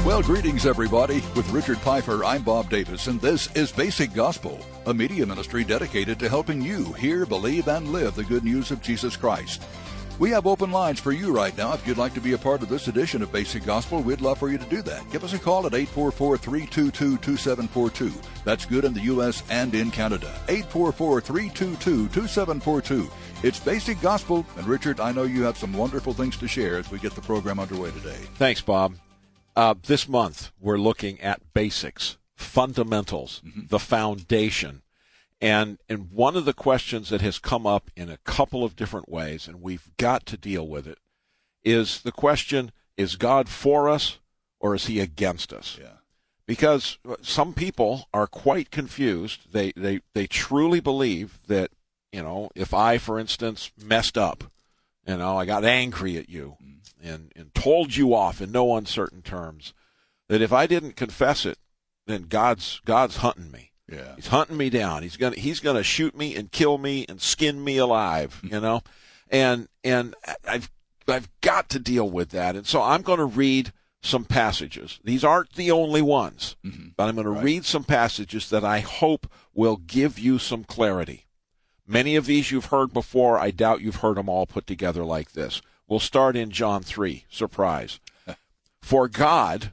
Well, greetings, everybody. With Richard Pfeiffer, I'm Bob Davis, and this is Basic Gospel, a media ministry dedicated to helping you hear, believe, and live the good news of Jesus Christ. We have open lines for you right now. If you'd like to be a part of this edition of Basic Gospel, we'd love for you to do that. Give us a call at 844-322-2742. That's good in the U.S. and in Canada. 844-322-2742. It's Basic Gospel, and Richard, I know you have some wonderful things to share as we get the program underway today. Thanks, Bob. This month, we're looking at basics, fundamentals, the foundation. And one of the questions that has come up in a couple of different ways, and we've got to deal with it, is the question, is God for us or is he against us? Yeah. Because some people are quite confused. They truly believe that, if I, for instance, messed up, I got angry at you and told you off in no uncertain terms, that if I didn't confess it, then God's hunting me. Yeah. He's hunting me down. He's gonna shoot me and kill me and skin me alive, And I've got to deal with that. And so I'm going to read some passages. These aren't the only ones, but I'm going to read some passages that I hope will give you some clarity. Many of these you've heard before. I doubt you've heard them all put together like this. We'll start in John 3. Surprise. For God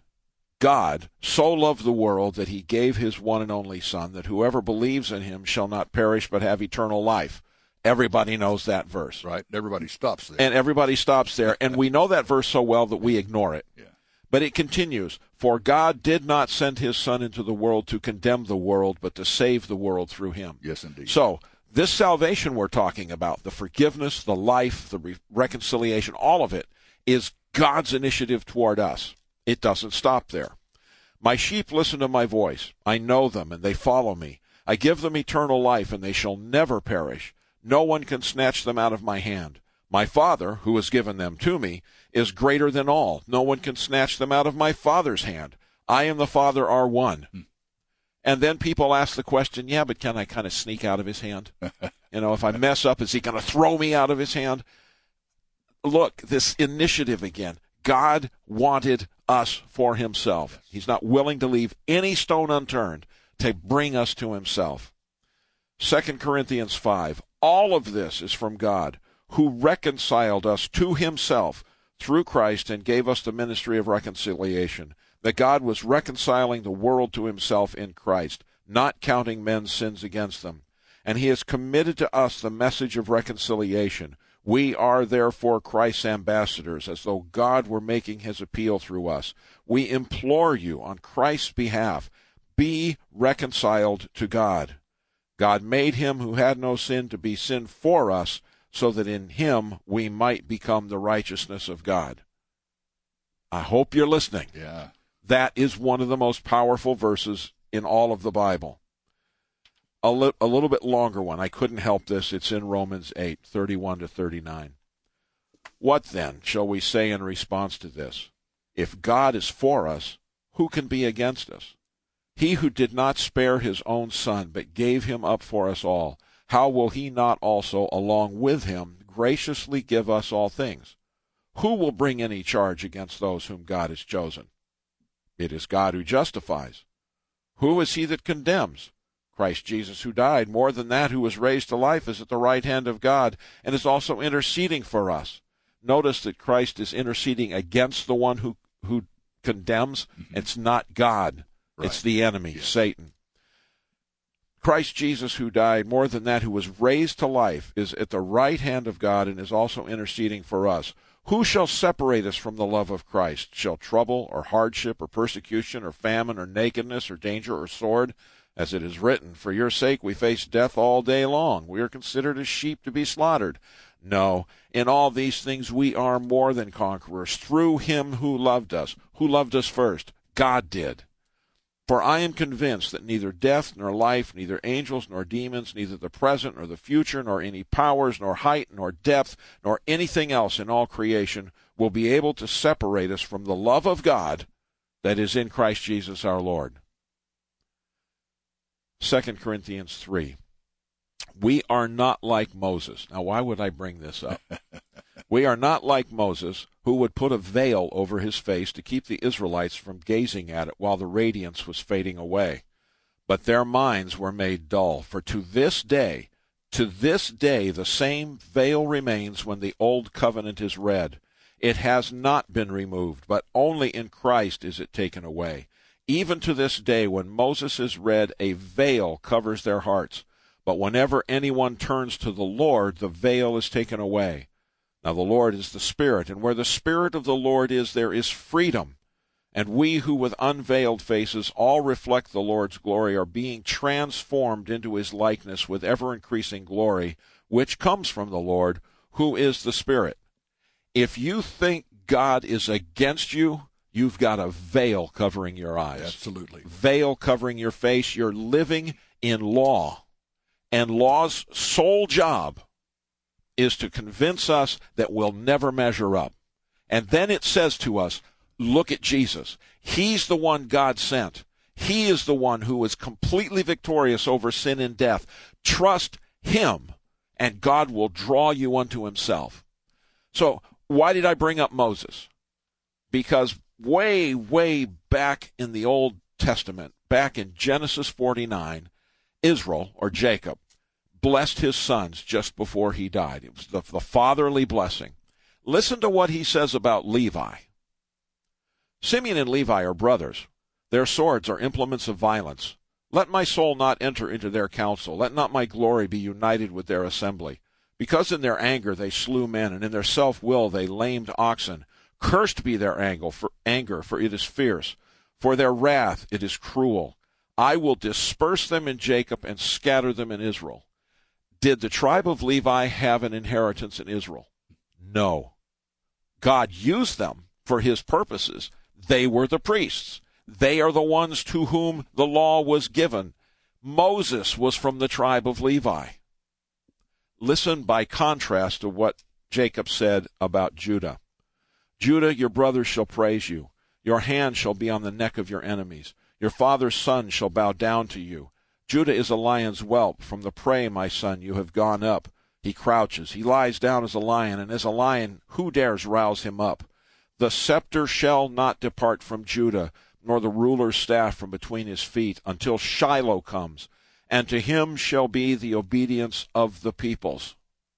so loved the world that he gave his one and only Son, that whoever believes in him shall not perish but have eternal life. Everybody knows that verse. Right. Everybody stops there. And everybody stops there. And we know that verse so well that we ignore it. Yeah. But it continues. For God did not send his Son into the world to condemn the world, but to save the world through him. Yes, indeed. So this salvation we're talking about, the forgiveness, the life, the reconciliation, all of it is God's initiative toward us. It doesn't stop there. My sheep listen to my voice. I know them, and they follow me. I give them eternal life, and they shall never perish. No one can snatch them out of my hand. My Father, who has given them to me, is greater than all. No one can snatch them out of my Father's hand. I and the Father are one. And then people ask the question, yeah, but can I kind of sneak out of his hand? If I mess up, is he going to throw me out of his hand? Look, this initiative again. God wanted us for himself. He's not willing to leave any stone unturned to bring us to himself. 2 Corinthians 5. All of this is from God, who reconciled us to himself through Christ and gave us the ministry of reconciliation. That God was reconciling the world to himself in Christ, not counting men's sins against them. And he has committed to us the message of reconciliation. We are therefore Christ's ambassadors, as though God were making his appeal through us. We implore you on Christ's behalf, be reconciled to God. God made him who had no sin to be sin for us, so that in him we might become the righteousness of God. I hope you're listening. Yeah. That is one of the most powerful verses in all of the Bible. A little bit longer one. I couldn't help this. It's in Romans 8, 31 to 39. What then shall we say in response to this? If God is for us, who can be against us? He who did not spare his own Son, but gave him up for us all, how will he not also, along with him, graciously give us all things? Who will bring any charge against those whom God has chosen? It is God who justifies. Who is he that condemns? Christ Jesus, who died, more than that, who was raised to life, is at the right hand of God, and is also interceding for us. Notice that Christ is interceding against the one who condemns. It's not God. Right. It's the enemy, Satan. Christ Jesus, who died, more than that, who was raised to life, is at the right hand of God and is also interceding for us. Who shall separate us from the love of Christ? Shall trouble or hardship or persecution or famine or nakedness or danger or sword? As it is written, for your sake we face death all day long. We are considered as sheep to be slaughtered. No, in all these things we are more than conquerors through him who loved us. Who loved us first? God did. For I am convinced that neither death nor life, neither angels nor demons, neither the present nor the future, nor any powers, nor height, nor depth, nor anything else in all creation will be able to separate us from the love of God that is in Christ Jesus our Lord. 2 Corinthians 3. We are not like Moses. Now, why would I bring this up? We are not like Moses, who would put a veil over his face to keep the Israelites from gazing at it while the radiance was fading away. But their minds were made dull. For to this day, the same veil remains when the old covenant is read. It has not been removed, but only in Christ is it taken away. Even to this day, when Moses is read, a veil covers their hearts. But whenever anyone turns to the Lord, the veil is taken away. Now the Lord is the Spirit, and where the Spirit of the Lord is, there is freedom. And we who with unveiled faces all reflect the Lord's glory are being transformed into his likeness with ever-increasing glory, which comes from the Lord, who is the Spirit. If you think God is against you, you've got a veil covering your eyes. Absolutely. Veil covering your face. You're living in law. And law's sole job is to convince us that we'll never measure up. And then it says to us, look at Jesus. He's the one God sent. He is the one who is completely victorious over sin and death. Trust him, and God will draw you unto himself. So, why did I bring up Moses? Because way, way back in the Old Testament, back in Genesis 49, Israel, or Jacob, blessed his sons just before he died. It was the fatherly blessing. Listen to what he says about Levi. Simeon and Levi are brothers. Their swords are implements of violence. Let my soul not enter into their counsel. Let not my glory be united with their assembly. Because in their anger they slew men, and in their self-will they lamed oxen. Cursed be their anger, for it is fierce. For their wrath, it is cruel. I will disperse them in Jacob and scatter them in Israel. Did the tribe of Levi have an inheritance in Israel? No. God used them for his purposes. They were the priests. They are the ones to whom the law was given. Moses was from the tribe of Levi. Listen by contrast to what Jacob said about Judah. Judah, your brothers shall praise you. Your hand shall be on the neck of your enemies. Your father's son shall bow down to you. Judah is a lion's whelp. From the prey, my son, you have gone up. He crouches. He lies down as a lion, and as a lion, who dares rouse him up? The scepter shall not depart from Judah, nor the ruler's staff from between his feet, until Shiloh comes, and to him shall be the obedience of the peoples.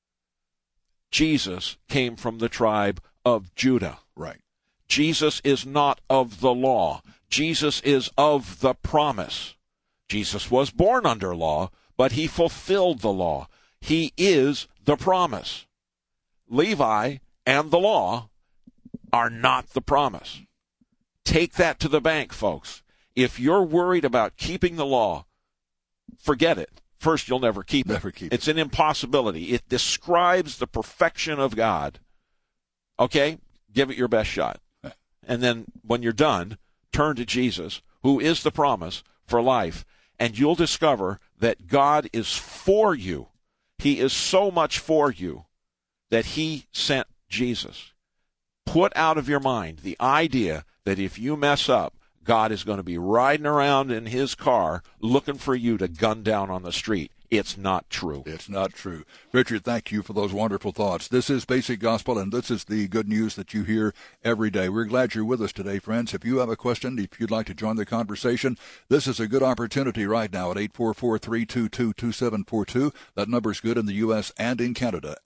Jesus came from the tribe of Judah. Right. Jesus is not of the law. Jesus is of the promise. Jesus was born under law, but he fulfilled the law. He is the promise. Levi and the law are not the promise. Take that to the bank, folks. If you're worried about keeping the law, forget it. First, you'll never keep it. It's an impossibility. It describes the perfection of God. Okay? Give it your best shot. And then when you're done, turn to Jesus, who is the promise for life, and you'll discover that God is for you. He is so much for you that he sent Jesus. Put out of your mind the idea that if you mess up, God is going to be riding around in his car looking for you to gun down on the street. It's not true. It's not true. Richard, thank you for those wonderful thoughts. This is Basic Gospel, and this is the good news that you hear every day. We're glad you're with us today, friends. If you have a question, if you'd like to join the conversation, this is a good opportunity right now at 844-322-2742. That number's good in the U.S. and in Canada,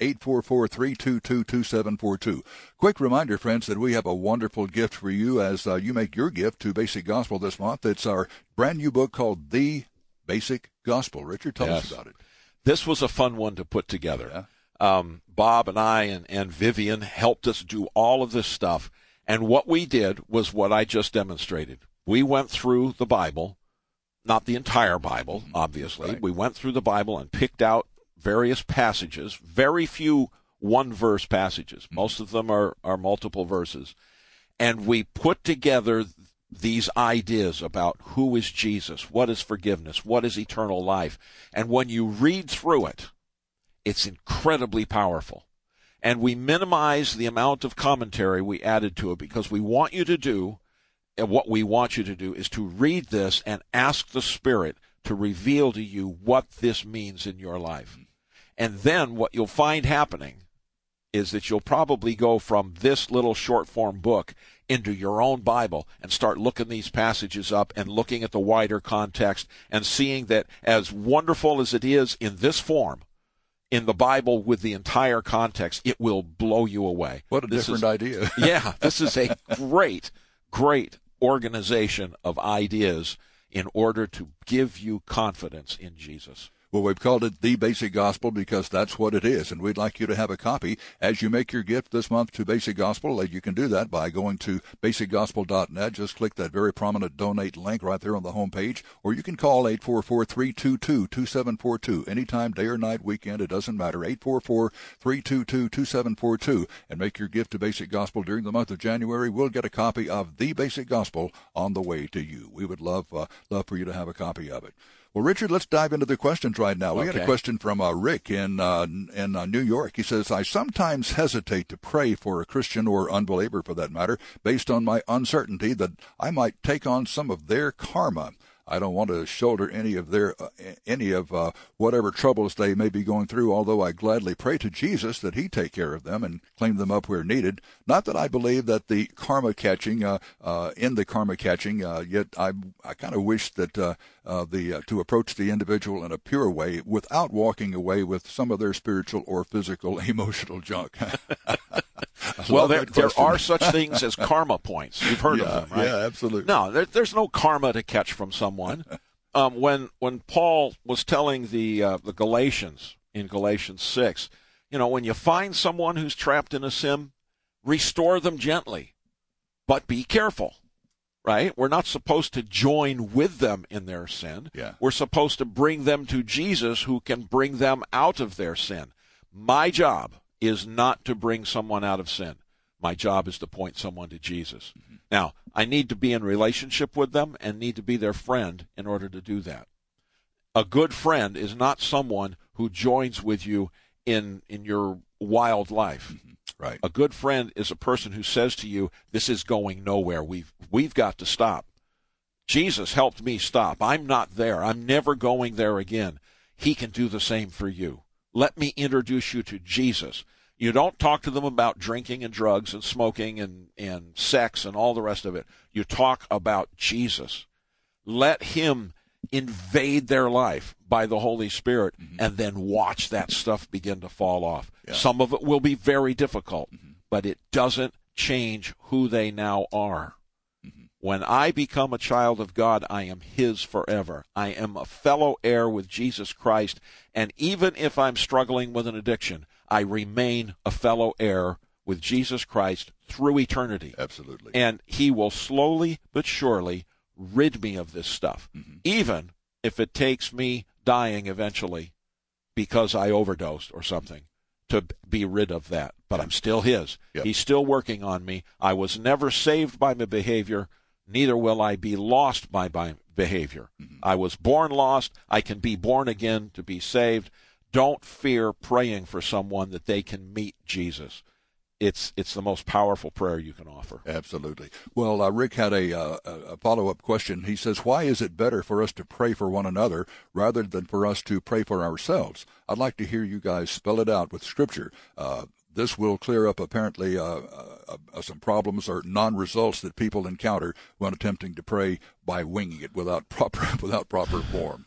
844-322-2742. Quick reminder, friends, that we have a wonderful gift for you as you make your gift to Basic Gospel this month. It's our brand new book called The Basic Gospel. Richard, tell us about it. This was a fun one to put together. Yeah. Bob and I and Vivian helped us do all of this stuff, and what we did was what I just demonstrated. We went through the Bible, not the entire Bible, obviously. Right. We went through the Bible and picked out various passages, very few one-verse passages. Most of them are multiple verses. And we put together these ideas about who is Jesus, what is forgiveness, what is eternal life. And when you read through it, it's incredibly powerful. And we minimize the amount of commentary we added to it because we want you to do, and what we want you to do is to read this and ask the Spirit to reveal to you what this means in your life. And then what you'll find happening is that you'll probably go from this little short-form book into your own Bible and start looking these passages up and looking at the wider context and seeing that as wonderful as it is in this form, in the Bible with the entire context, it will blow you away. What a different idea. Yeah, this is a great, great organization of ideas in order to give you confidence in Jesus. Well, we've called it The Basic Gospel because that's what it is, and we'd like you to have a copy. As you make your gift this month to Basic Gospel, you can do that by going to basicgospel.net. Just click that very prominent donate link right there on the home page, or you can call 844-322-2742. Anytime, day or night, weekend, it doesn't matter. 844-322-2742, and make your gift to Basic Gospel during the month of January. We'll get a copy of The Basic Gospel on the way to you. We would love for you to have a copy of it. Well, Richard, let's dive into the questions right now. We got a question from Rick in New York. He says, I sometimes hesitate to pray for a Christian or unbeliever, for that matter, based on my uncertainty that I might take on some of their karma. I don't want to shoulder any of whatever troubles they may be going through, although I gladly pray to Jesus that he take care of them and clean them up where needed. Not that I believe that the karma catching, yet I kind of wish that to approach the individual in a pure way without walking away with some of their spiritual or physical emotional junk. Well, there are such things as karma points. You've heard of them, right? Yeah, absolutely. No, there's no karma to catch from someone. When Paul was telling the Galatians in Galatians 6, when you find someone who's trapped in a sin, restore them gently, but be careful, right? We're not supposed to join with them in their sin. Yeah. We're supposed to bring them to Jesus, who can bring them out of their sin. My job is not to bring someone out of sin. My job is to point someone to Jesus. Mm-hmm. Now, I need to be in relationship with them and need to be their friend in order to do that. A good friend is not someone who joins with you in your wild life. Mm-hmm. Right. A good friend is a person who says to you, this is going nowhere. We've got to stop. Jesus helped me stop. I'm not there. I'm never going there again. He can do the same for you. Let me introduce you to Jesus. You don't talk to them about drinking and drugs and smoking and sex and all the rest of it. You talk about Jesus. Let him invade their life by the Holy Spirit, and then watch that stuff begin to fall off. Yeah. Some of it will be very difficult, but it doesn't change who they now are. When I become a child of God, I am his forever. I am a fellow heir with Jesus Christ, and even if I'm struggling with an addiction, I remain a fellow heir with Jesus Christ through eternity. Absolutely. And he will slowly but surely rid me of this stuff, even if it takes me dying eventually because I overdosed or something, to be rid of that. But I'm still his. Yep. He's still working on me. I was never saved by my behavior. Neither will I be lost by my behavior. I was born lost. I can be born again to be saved. Don't fear praying for someone that they can meet Jesus. It's the most powerful prayer you can offer. Absolutely. Well, Rick had a follow-up question. He says, why is it better for us to pray for one another rather than for us to pray for ourselves? I'd like to hear you guys spell it out with Scripture. This will clear up apparently some problems or non-results that people encounter when attempting to pray by winging it without proper form.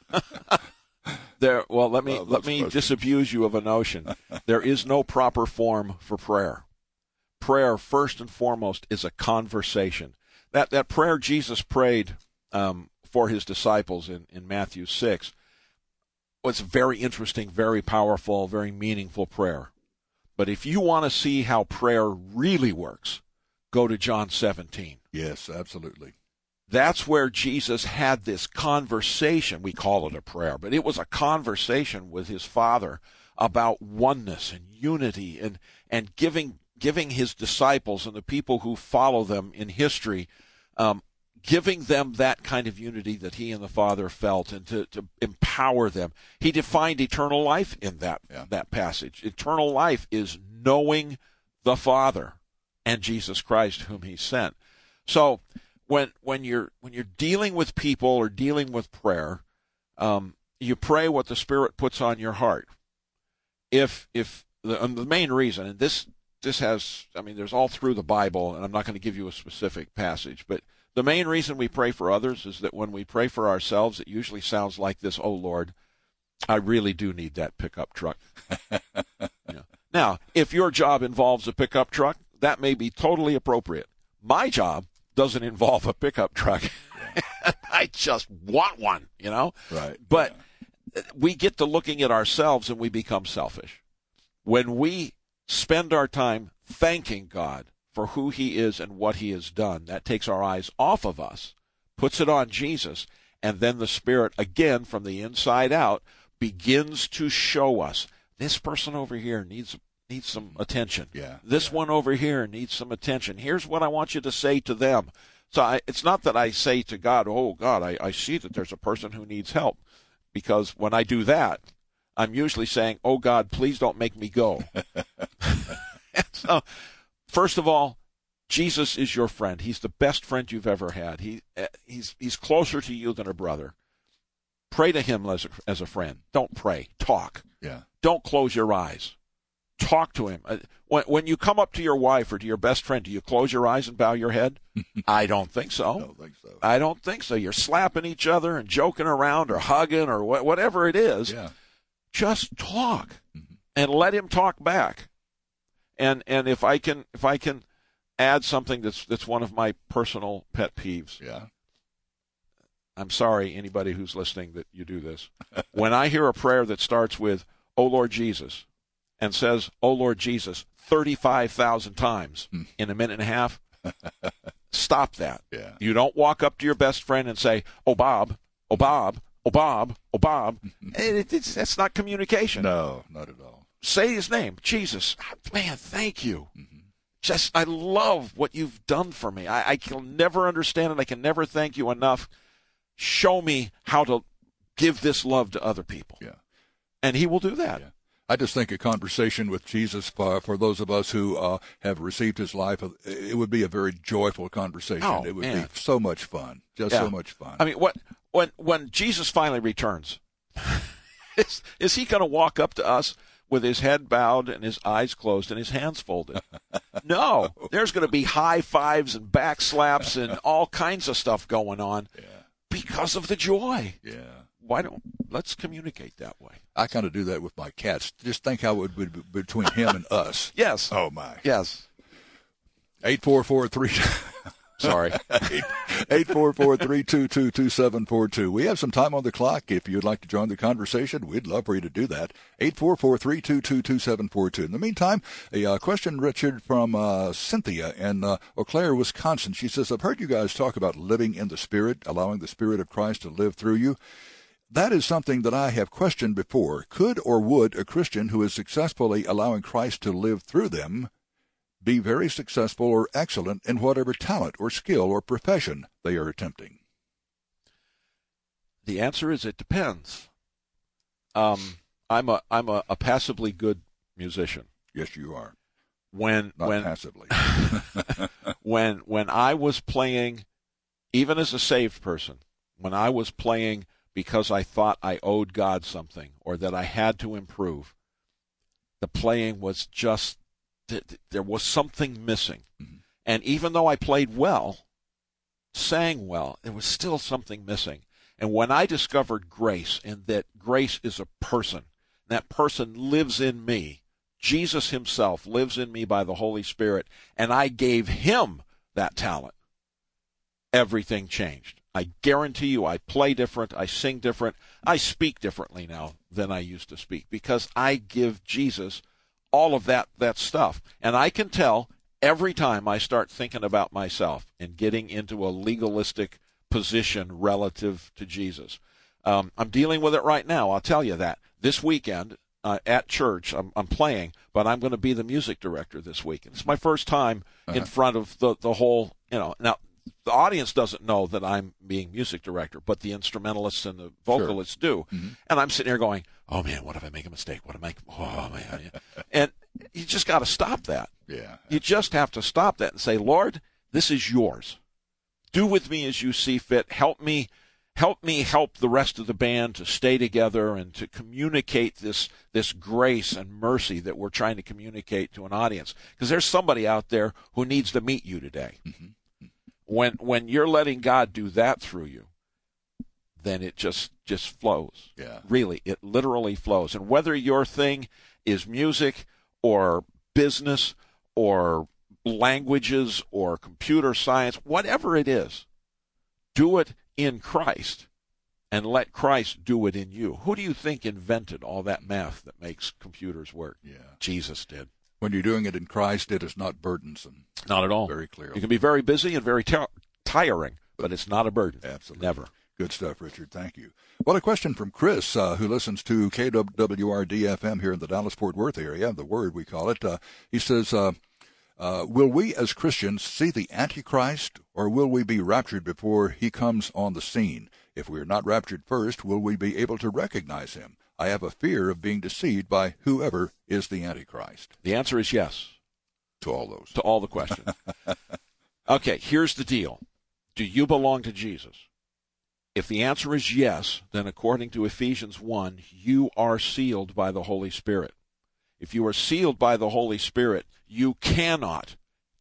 Let me disabuse you of a notion. There is no proper form for prayer. Prayer, first and foremost, is a conversation. That prayer Jesus prayed for his disciples in Matthew 6 was very interesting, very powerful, very meaningful prayer. But if you want to see how prayer really works, go to John 17. Yes, absolutely. That's where Jesus had this conversation. We call it a prayer, but it was a conversation with his Father about oneness and unity and giving his disciples and the people who follow them in history, giving them that kind of unity that he and the Father felt, and to empower them. He defined eternal life in that passage. Eternal life is knowing the Father and Jesus Christ whom he sent. So when you're dealing with people or dealing with prayer, You pray what the Spirit puts on your heart. If the main reason, and this has, there's all through the Bible, and I'm not going to give you a specific passage, but the main reason we pray for others is that when we pray for ourselves, it usually sounds like this: "Oh Lord, I really do need that pickup truck." Yeah. Now, if your job involves a pickup truck, that may be totally appropriate. My job doesn't involve a pickup truck. I just want one, Right. But we get to looking at ourselves and we become selfish. When we spend our time thanking God for who he is and what he has done, that takes our eyes off of us, puts it on Jesus, and then the Spirit, again, from the inside out, begins to show us, this person over here needs some attention. Yeah. This one over here needs some attention. Here's what I want you to say to them. So it's not that I say to God, "Oh, God, I see that there's a person who needs help." Because when I do that, I'm usually saying, "Oh, God, please don't make me go." So, first of all, Jesus is your friend. He's the best friend you've ever had. He's closer to you than a brother. Pray to him as a friend. Don't pray. Talk. Yeah. Don't close your eyes. Talk to him. When you come up to your wife or to your best friend, do you close your eyes and bow your head? I don't think so. I don't think so. I don't think so. You're slapping each other and joking around or hugging or whatever it is. Yeah. Just talk and let him talk back. And if I can add something that's one of my personal pet peeves. Yeah. I'm sorry, anybody who's listening, that you do this. When I hear a prayer that starts with, "Oh Lord Jesus," and says, "Oh Lord Jesus," 35,000 times in a minute and a half, stop that. Yeah. You don't walk up to your best friend and say, "Oh Bob, oh Bob, oh Bob, oh Bob." That's not communication. No, not at all. Say his name, Jesus. Man, thank you. Just, I love what you've done for me. I can never understand it. I can never thank you enough. Show me how to give this love to other people. Yeah. And he will do that. Yeah. I just think a conversation with Jesus for those of us who have received his life, it would be a very joyful conversation. Oh, it would man. be so much fun, just so much fun. I mean, when Jesus finally returns, is he going to walk up to us with his head bowed and his eyes closed and his hands folded? No. There's going to be high fives and back slaps and all kinds of stuff going on because of the joy. Yeah. Let's communicate that way. I kind of do that with my cats. Just think how it would be between him and us. Yes. Oh, my. Yes. 844-3... Sorry. 844-322-2742. We have some time on the clock. If you'd like to join the conversation, we'd love for you to do that. 844-322-2742. In the meantime, a question, Richard, from Cynthia in Eau Claire, Wisconsin. She says, "I've heard you guys talk about living in the Spirit, allowing the Spirit of Christ to live through you. That is something that I have questioned before. Could or would a Christian who is successfully allowing Christ to live through them be very successful or excellent in whatever talent or skill or profession they are attempting?" The answer is it depends. I'm a passively good musician. Yes, you are. When Passively. when I was playing, even as a saved person, when I was playing because I thought I owed God something or that I had to improve, the playing was just, there was something missing. And even though I played well, sang well, there was still something missing. And when I discovered grace, and that grace is a person, that person lives in me, Jesus himself lives in me by the Holy Spirit, and I gave him that talent, everything changed. I guarantee you I play different, I sing different, I speak differently now than I used to speak, because I give Jesus all of that stuff. And I can tell every time I start thinking about myself and getting into a legalistic position relative to Jesus. I'm dealing with it right now, I'll tell you that. This weekend at church, I'm playing, but I'm going to be the music director this week. It's my first time in front of the whole, now, the audience doesn't know that I'm being music director, but the instrumentalists and the vocalists do. And I'm sitting here going, "Oh man, what if I make a mistake? What if I make, oh man." And you just got to stop that. Yeah. You just have to stop that and say, "Lord, this is yours. Do with me as you see fit. Help me Help me help the rest of the band to stay together and to communicate this grace and mercy that we're trying to communicate to an audience. Because there's somebody out there who needs to meet you today. Mm-hmm. When you're letting God do that through you, then it just flows. Yeah. Really, it literally flows. And whether your thing is music or business or languages or computer science, whatever it is, do it in Christ and let Christ do it in you. Who do you think invented all that math that makes computers work? Yeah. Jesus did. When you're doing it in Christ, it is not burdensome. Not at all. Very clear. You can be very busy and very tiring, but it's not a burden. Absolutely. Never. Good stuff, Richard. Thank you. Well, a question from Chris, who listens to KWRD-FM here in the Dallas-Fort Worth area, the Word we call it. He says, will we as Christians see the Antichrist, or will we be raptured before he comes on the scene? If we are not raptured first, will we be able to recognize him? I have a fear of being deceived by whoever is the Antichrist. The answer is yes. To all those. To all the questions. Okay, here's the deal. Do you belong to Jesus? If the answer is yes, then according to Ephesians 1, you are sealed by the Holy Spirit. If you are sealed by the Holy Spirit, you cannot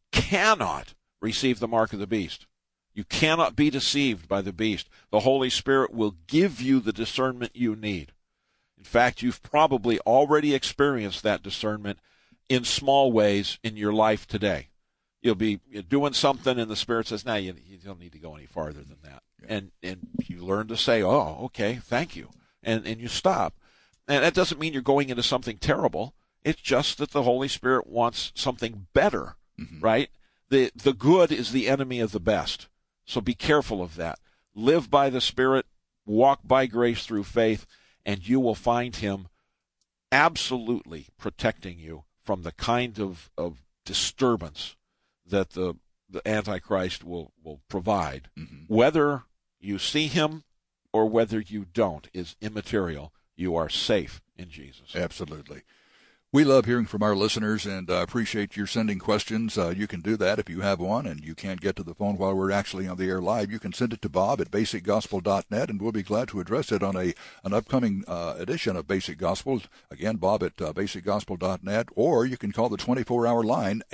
receive the mark of the beast. You cannot be deceived by the beast. The Holy Spirit will give you the discernment you need. In fact, you've probably already experienced that discernment in small ways in your life today. You'll be doing something and the Spirit says, no, you don't need to go any farther than that. Yeah. And you learn to say, oh, okay, thank you. And you stop. And that doesn't mean you're going into something terrible. It's just that the Holy Spirit wants something better, right? The good is the enemy of the best. So be careful of that. Live by the Spirit, walk by grace through faith, and you will find him absolutely protecting you from the kind of disturbance that the Antichrist will provide. Whether you see him or whether you don't is immaterial. You are safe in Jesus. Absolutely. We love hearing from our listeners and appreciate your sending questions. You can do that if you have one and you can't get to the phone while we're actually on the air live. You can send it to Bob at basicgospel.net, and we'll be glad to address it on an upcoming edition of Basic Gospel. Again, Bob at basicgospel.net, or you can call the 24-hour line,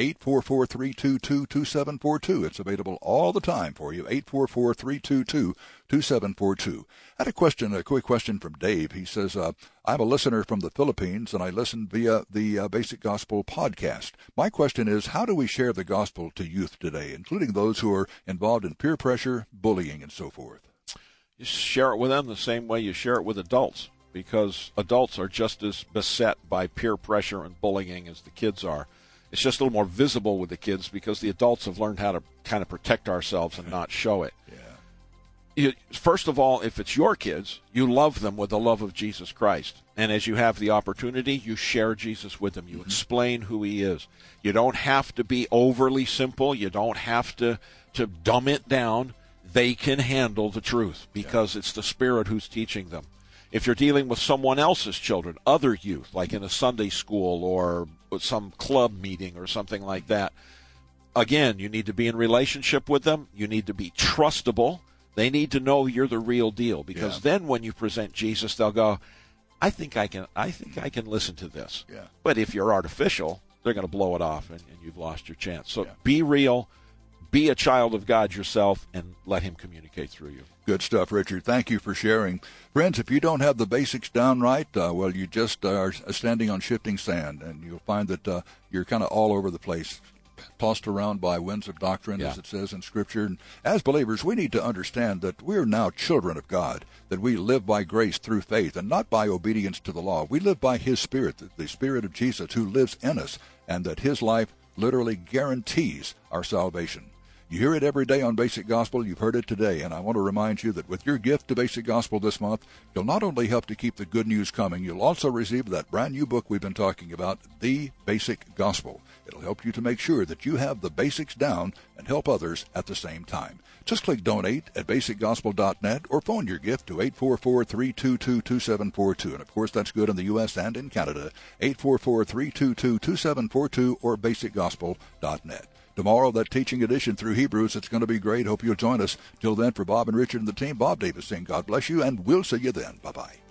844-322-2742. It's available all the time for you, 844-322-2742. I had a quick question from Dave. He says, I'm a listener from the Philippines, and I listen via the Basic Gospel podcast. My question is, how do we share the gospel to youth today, including those who are involved in peer pressure, bullying, and so forth? You share it with them the same way you share it with adults, because adults are just as beset by peer pressure and bullying as the kids are. It's just a little more visible with the kids because the adults have learned how to kind of protect ourselves and not show it. First of all, if it's your kids, you love them with the love of Jesus Christ. And as you have the opportunity, you share Jesus with them. You explain who he is. You don't have to be overly simple. You don't have to dumb it down. They can handle the truth because it's the Spirit who's teaching them. If you're dealing with someone else's children, other youth, like in a Sunday school or some club meeting or something like that, again, you need to be in relationship with them. You need to be trustable. They need to know you're the real deal, because then when you present Jesus, they'll go, I think I can listen to this. Yeah. But if you're artificial, they're going to blow it off, and you've lost your chance. So be real, be a child of God yourself, and let him communicate through you. Good stuff, Richard. Thank you for sharing. Friends, if you don't have the basics down right, well, you just are standing on shifting sand, and you'll find that you're kind of all over the place, tossed around by winds of doctrine, as it says in Scripture. And as believers, we need to understand that we are now children of God, that we live by grace through faith and not by obedience to the law. We live by his Spirit, the Spirit of Jesus who lives in us, and that his life literally guarantees our salvation. You hear it every day on Basic Gospel. You've heard it today. And I want to remind you that with your gift to Basic Gospel this month, you'll not only help to keep the good news coming, you'll also receive that brand new book we've been talking about, The Basic Gospel. It'll help you to make sure that you have the basics down and help others at the same time. Just click Donate at basicgospel.net or phone your gift to 844-322-2742. And, of course, that's good in the U.S. and in Canada, 844-322-2742 or basicgospel.net. Tomorrow, that teaching edition through Hebrews. It's going to be great. Hope you'll join us. Till then, for Bob and Richard and the team, Bob Davis saying God bless you, and we'll see you then. Bye-bye.